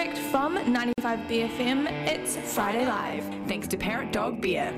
Project from 95 BFM. It's Friday Live. Thanks to Parrot Dog Beer.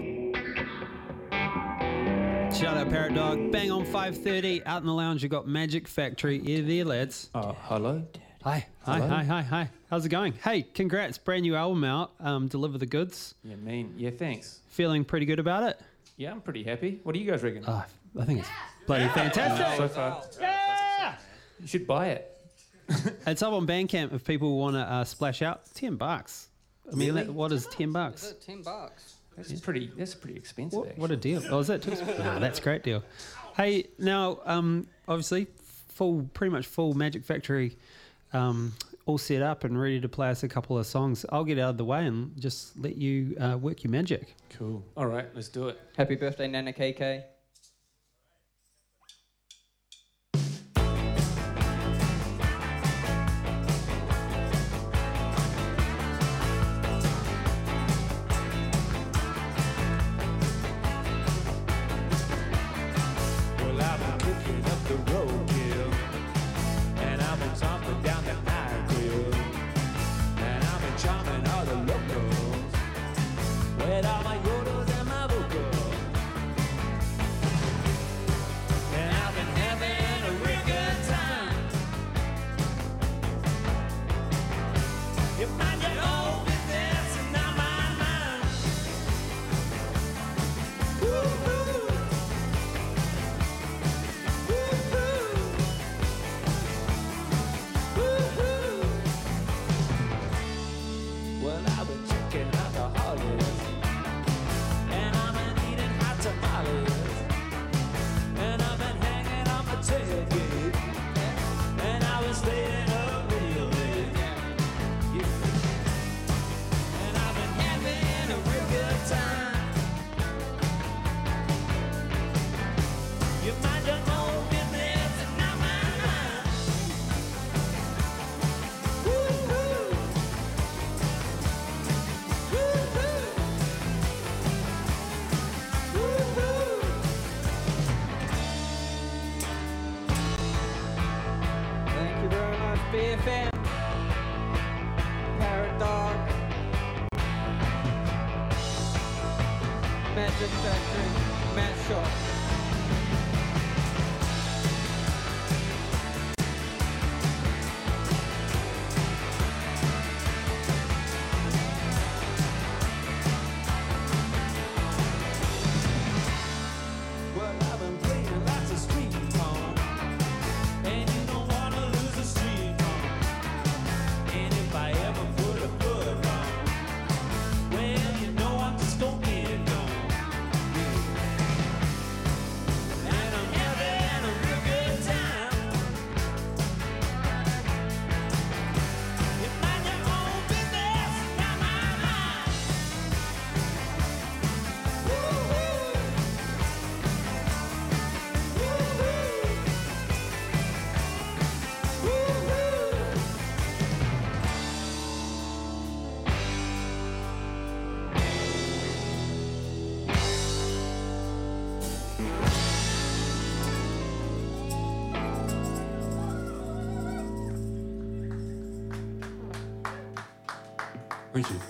Shout out Parrot Dog. Bang on 5:30 out in the lounge. You got Magic Factory. Yeah, there, lads. Oh, hello. Hi. How's it going? Hey, congrats. Brand new album out. Deliver the Goods. Yeah, mean. Yeah, thanks. Feeling pretty good about it? Yeah, I'm pretty happy. What do you guys reckon? I think it's bloody fantastic. So far. Yeah! You should buy it. It's up on Bandcamp if people want to splash out. $10. I mean, Really? what is $10? Is it $10? That's pretty expensive. What a deal. Oh, is that too expensive? No, that's a great deal. Hey, now, obviously, pretty much full Magic Factory all set up and ready to play us a couple of songs. I'll get out of the way and just let you work your magic. Cool. All right, let's do it. Happy birthday, Nana KK. BFM, Parrot Dog, Magic Factory, Matt Shaw. Thank you.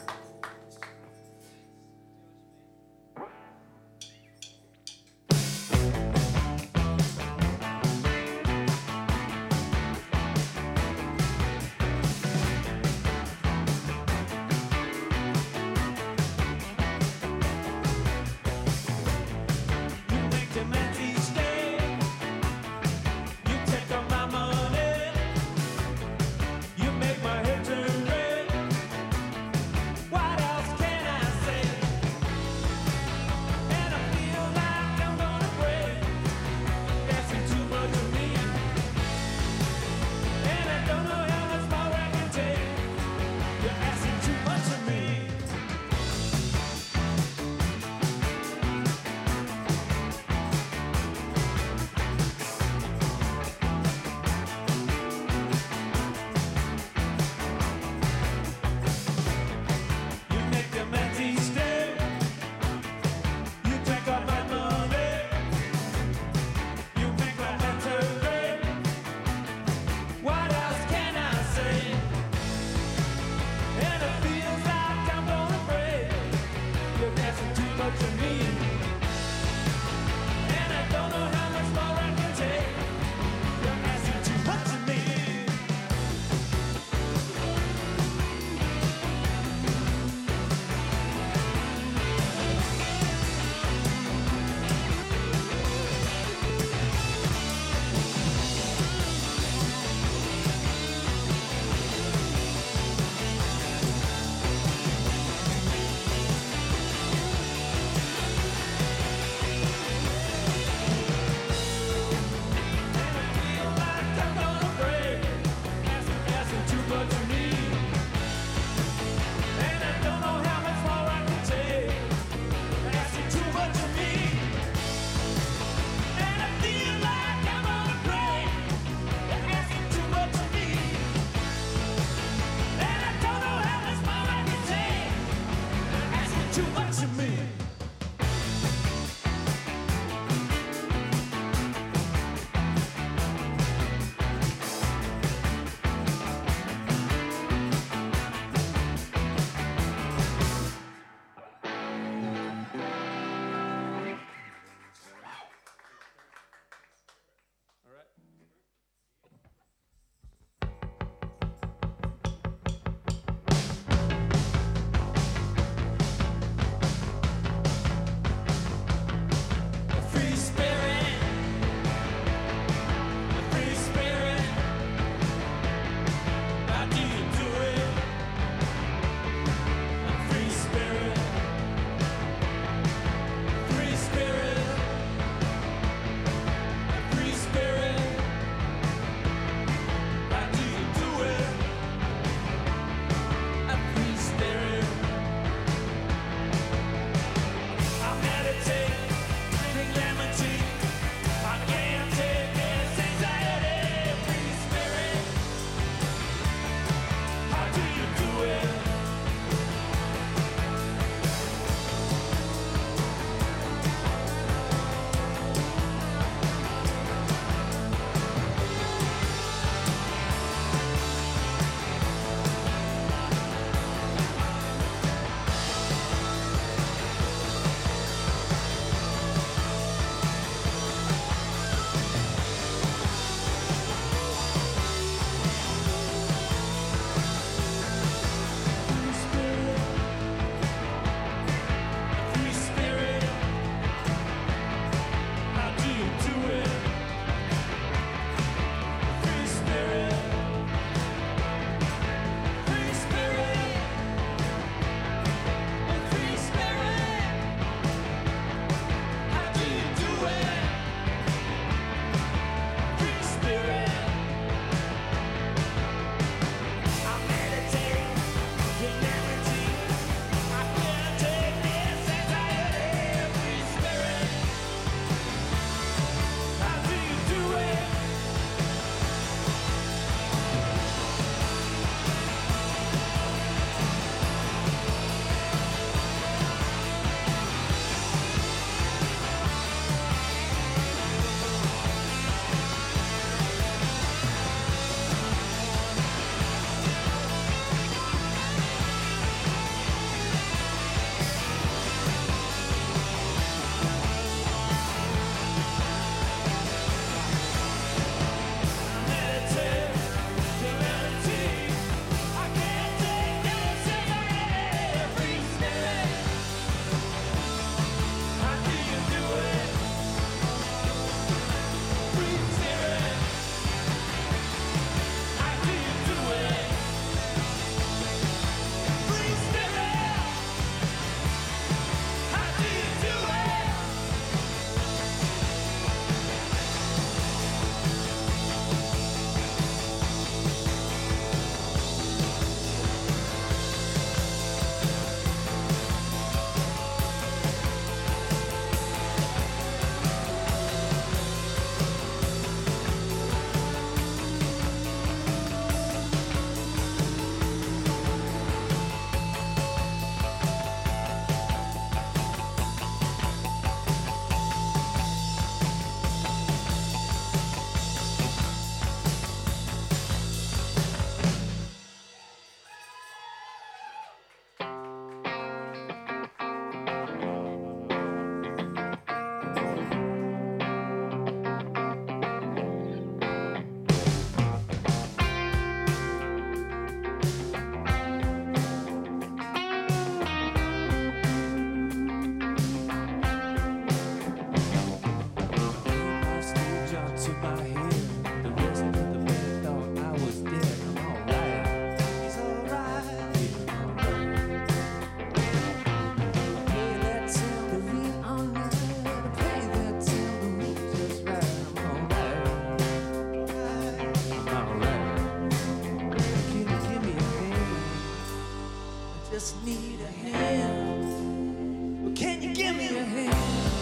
just need a hand. Well, can you give me a hand?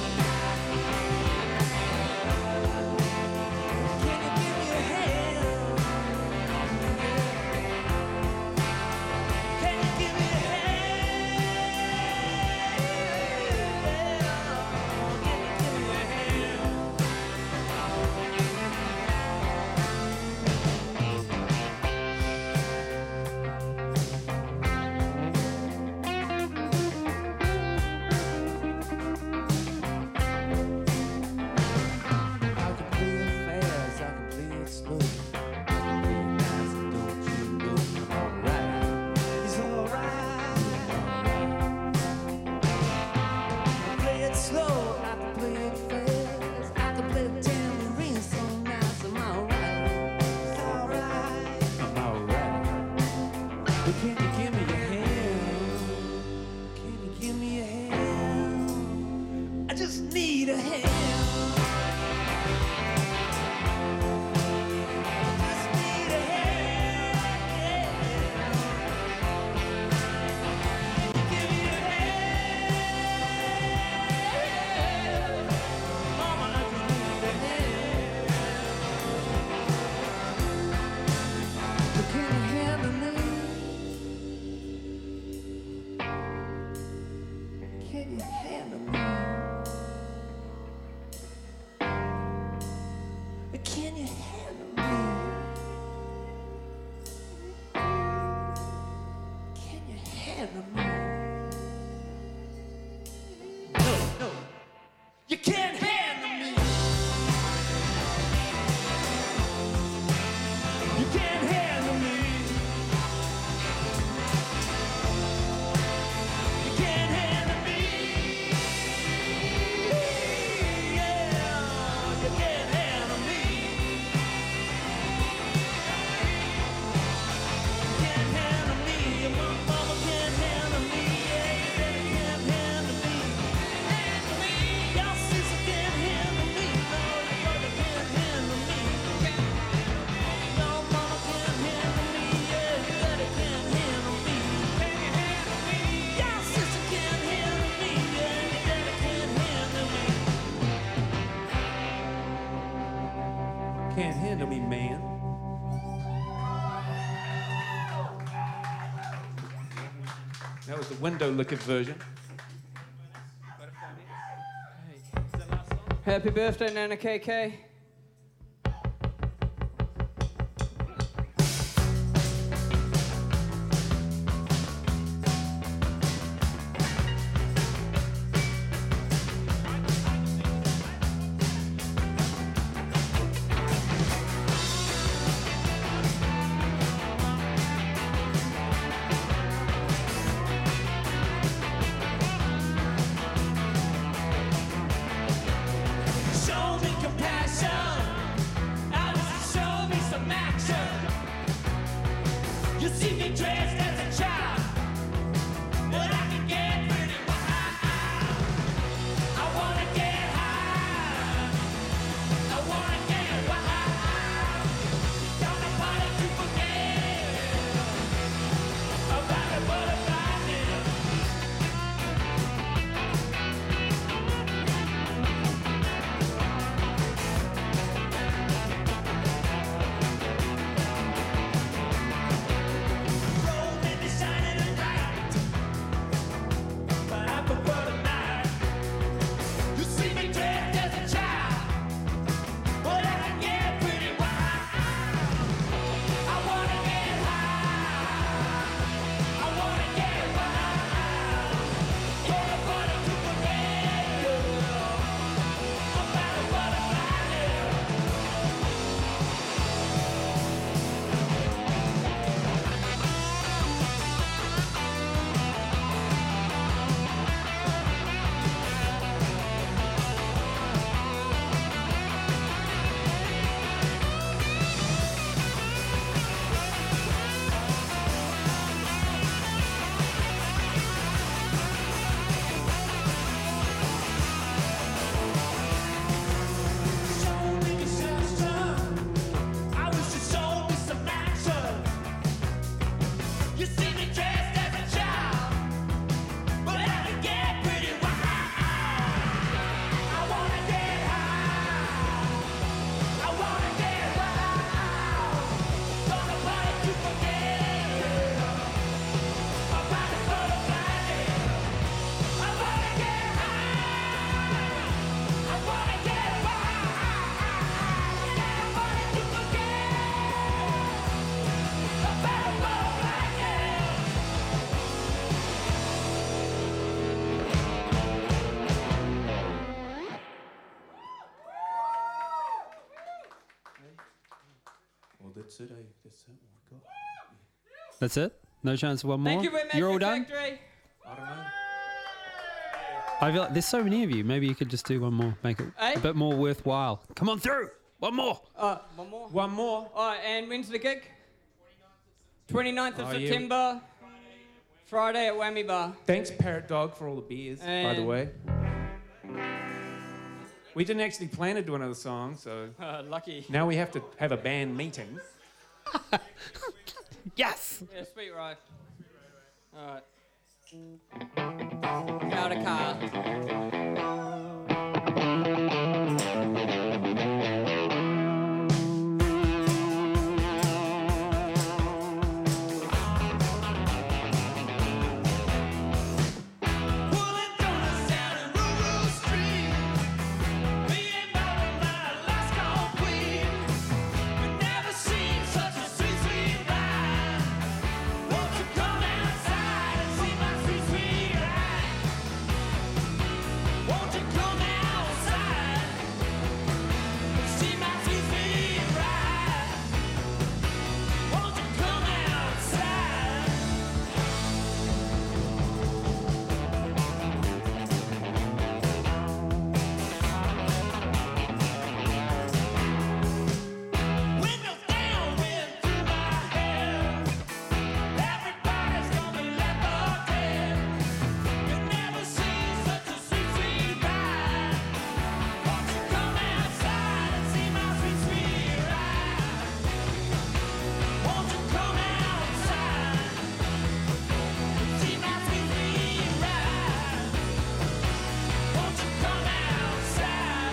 Can you give me a hand? Can you give me a hand? Can you give me a hand? I can play it fast, I can play it slow. Play it nice, don't you know I'm alright? It's alright. I can play it slow, I can play it fast. I can play the tambourine so nice, I'm alright. It's alright. I'm alright. But can you give me a hand? Can you give me a hand? I just need a hand. Just need a hand. Give me a hand. Mama, I just need a hand. But can you handle me? Can you handle me? Can you handle me? Can you handle me? No, no, you can't handle me. You can't handle me. You can't handle me. Yeah, you can't handle me. Can't handle me. Your mama can't handle me. Yeah, your daddy can't handle me. Handle me. Your sister can't handle me. No, your brother can't handle me. Your mama can't handle me. Yeah, your daddy can't handle me. Your sister can't handle me. Yeah, your daddy can't handle me. Can't handle me, man. That was the window liquor version. Happy birthday, Nana KK. Show me compassion. I wish you show me some action. You see me dressed as a child, but I can get pretty wild. I wanna get high. I wanna get wild. Gonna party to forget about a butterfly dip. Roll That's it, eh? That's it. Oh, my God. That's it? No chance of one more? Thank you, Magic You're all done? Factory. I don't know. I feel like there's so many of you. Maybe you could just do one more. Make it Eh? a bit more worthwhile. Come on through. One more. One more. One more. All right, and when's the gig? 29th of Oh, yeah. September. Friday at Whammy Bar. Thanks, Parrot Dog, for all the beers, by the And- way. We didn't actually plan to do another song, so Lucky. now we have to have a band meeting. Yes. Yeah, sweet ride. All right. Out of car. Pulling donuts down in Rural Street. Me and my last complete. We've never seen such a sweet, sweet ride. Won't you come outside and see my sweet, sweet ride? Won't you come outside and see my sweet, sweet ride? Won't you come outside? Windows down, wind through my hair. Everybody's gonna let the dead. You've never seen such a sweet, sweet ride. Won't you come outside and see my sweet, sweet ride? Won't you come outside and see my sweet, sweet ride? Won't you come outside?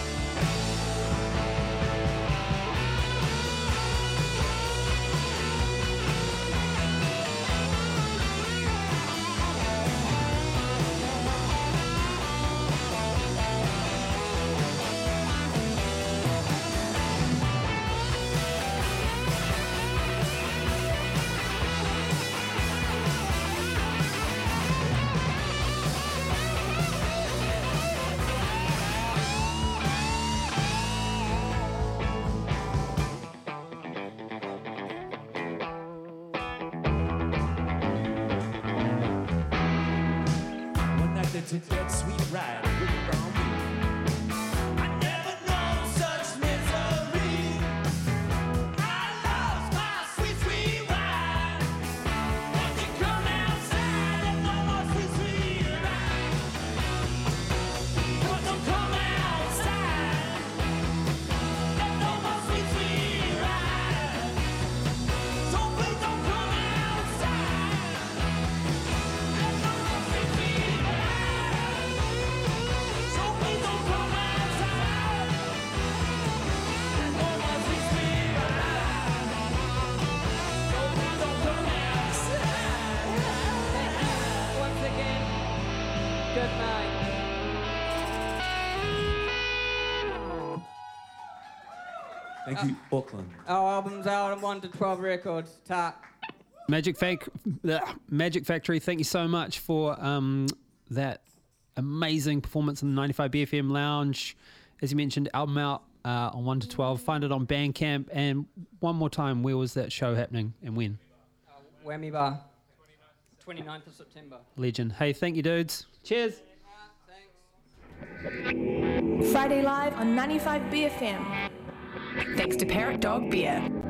One night they took that sweet ride from me. I never known such misery. I lost my sweet, sweet ride. Won't you come outside and no more sweet, sweet ride? Won't you come outside and no more sweet, sweet ride? So please don't come outside and no more sweet, sweet ride. So please don't come outside and no more sweet, sweet ride. So please don't come outside. Once again, good night. Thank you, Auckland. Our album's out on 1 to 12 records. Ta. Magic Factory, thank you so much for that amazing performance in the 95 BFM Lounge. As you mentioned, album out on 1 to 12. Find it on Bandcamp. And one more time, where was that show happening and when? Whammy Bar. 29th of September. Legend. Hey, thank you, dudes. Cheers. Thanks. Friday Live on 95 BFM. Thanks to Parrot Dog Beer.